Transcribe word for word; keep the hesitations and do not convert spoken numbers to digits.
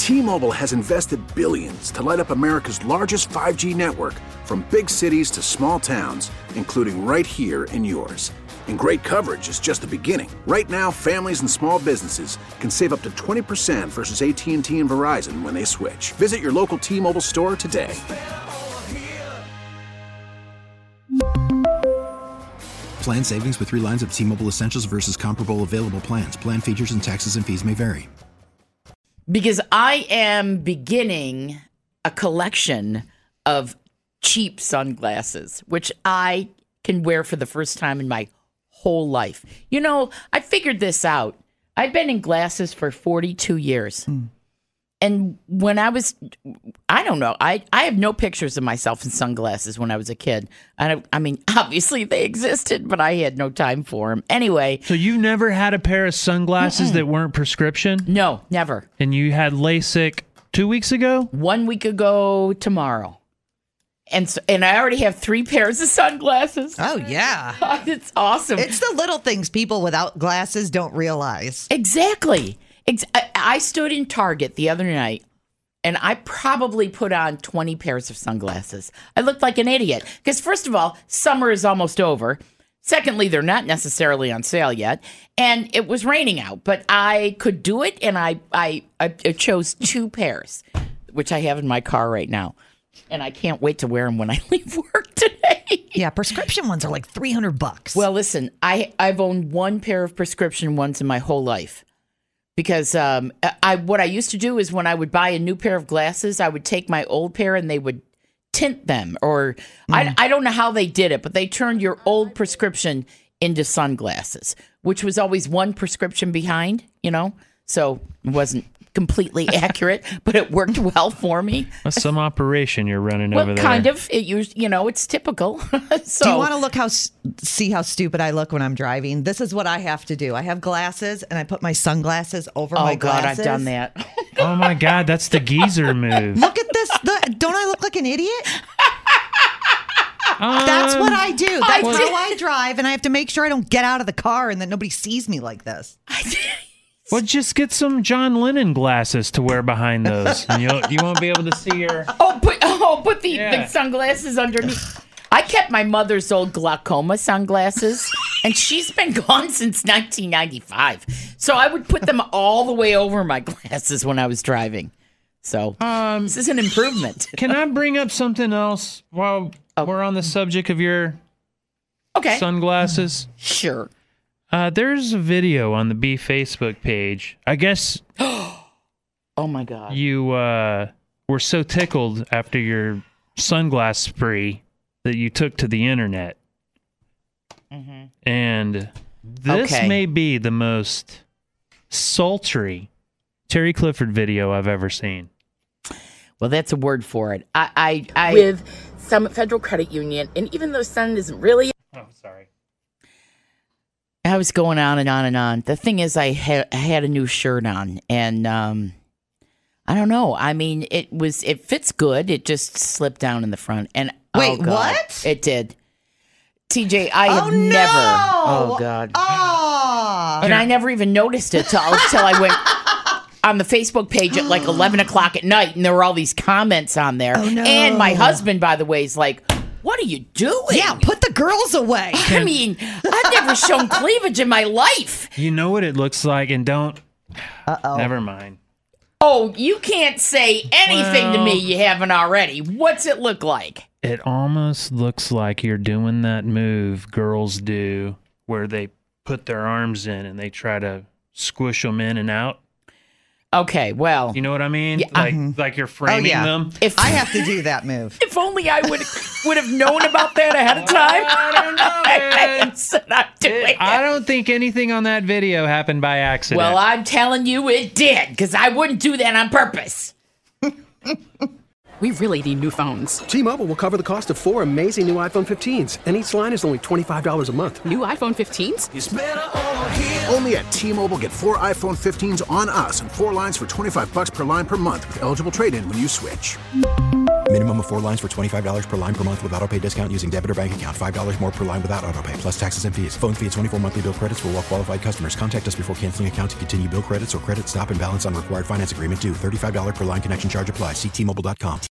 T-Mobile has invested billions to light up America's largest five G network, from big cities to small towns, including right here in yours. And great coverage is just the beginning. Right now, families and small businesses can save up to twenty percent versus A T and T and Verizon when they switch. Visit your local T-Mobile store today. Plan savings with three lines of T-Mobile Essentials versus comparable available plans. Plan features and taxes and fees may vary. Because I am beginning a collection of cheap sunglasses, which I can wear for the first time in my whole life. You know, I figured this out. I've been in glasses for forty-two years. Mm. And when I was, I don't know, I, I have no pictures of myself in sunglasses when I was a kid. I, I mean, obviously they existed, but I had no time for them. Anyway. So you've never had a pair of sunglasses mm-mm. that weren't prescription? No, never. And you had LASIK two weeks ago? One week ago tomorrow. And so, and I already have three pairs of sunglasses. Oh, yeah. It's awesome. It's the little things people without glasses don't realize. Exactly. I stood in Target the other night, and I probably put on twenty pairs of sunglasses. I looked like an idiot. Because first of all, summer is almost over. Secondly, they're not necessarily on sale yet. And it was raining out, but I could do it, and I, I, I chose two pairs, which I have in my car right now. And I can't wait to wear them when I leave work today. Yeah, prescription ones are like three hundred bucks. Well, listen, I, I've owned one pair of prescription ones in my whole life. Because um, I what I used to do is when I would buy a new pair of glasses, I would take my old pair and they would tint them. Or mm. I, I don't know how they did it, but they turned your old prescription into sunglasses, which was always one prescription behind, you know? So it wasn't completely accurate, but it worked well for me. That's some operation you're running well, over there. Well, kind of. It used, you know, it's typical. So, do you want to look how see how stupid I look when I'm driving? This is what I have to do. I have glasses, and I put my sunglasses over oh my God, glasses. Oh, God, I've done that. Oh, my God, that's the geezer move. Look at this. The, don't I look like an idiot? Um, That's what I do. That's I how did. I drive, and I have to make sure I don't get out of the car and that nobody sees me like this. I did. Well, just get some John Lennon glasses to wear behind those, and you'll, you won't be able to see your... Oh, put, oh, put the, Yeah. the sunglasses underneath. I kept my mother's old glaucoma sunglasses, and she's been gone since nineteen ninety-five. So I would put them all the way over my glasses when I was driving. So um, this is an improvement. Can I bring up something else while oh. we're on the subject of your okay. sunglasses? Sure. Uh, there's a video on the B Facebook page. I guess. Oh my God! You uh, were so tickled after your sunglass spree that you took to the internet, mm-hmm. and this okay. may be the most sultry Terry Clifford video I've ever seen. Well, that's a word for it. I, I, I with Summit Federal Credit Union, and even though Sun isn't really. Oh, sorry. I was going on and on and on. The thing is, I, ha- I had a new shirt on, and um, I don't know. I mean, it was it fits good. It just slipped down in the front, and wait, oh God, what? It did. T J, I have oh, never. No! Oh God. Oh. And I never even noticed it till till I went on the Facebook page at like eleven o'clock at night, and there were all these comments on there. Oh no! And my husband, by the way, is like, "What are you doing? Yeah, put the girls away." I mean, I've never shown cleavage in my life. You know what it looks like, and don't. Uh-oh. Never mind. Oh, you can't say anything well, to me you haven't already. What's it look like? It almost looks like you're doing that move girls do where they put their arms in and they try to squish them in and out. Okay, well. You know what I mean? Yeah, like uh-huh. like you're framing oh, yeah. them. If I have to do that move. If only I would would have known about that ahead of time. I don't know, man. I, not doing it, I don't think anything on that video happened by accident. Well, I'm telling you it did, because I wouldn't do that on purpose. We really need new phones. T-Mobile will cover the cost of four amazing new iPhone fifteens, and each line is only twenty-five dollars a month. New iPhone fifteens? It's better over here. Only at T-Mobile, get four iPhone fifteens on us and four lines for twenty-five bucks per line per month with eligible trade-in when you switch. Minimum of four lines for twenty-five dollars per line per month with auto pay discount using debit or bank account. five dollars more per line without auto pay, plus taxes and fees. Phone fee at twenty-four monthly bill credits for well qualified customers. Contact us before canceling account to continue bill credits or credit stop and balance on required finance agreement due. thirty-five dollars per line connection charge applies. See T Mobile dot com.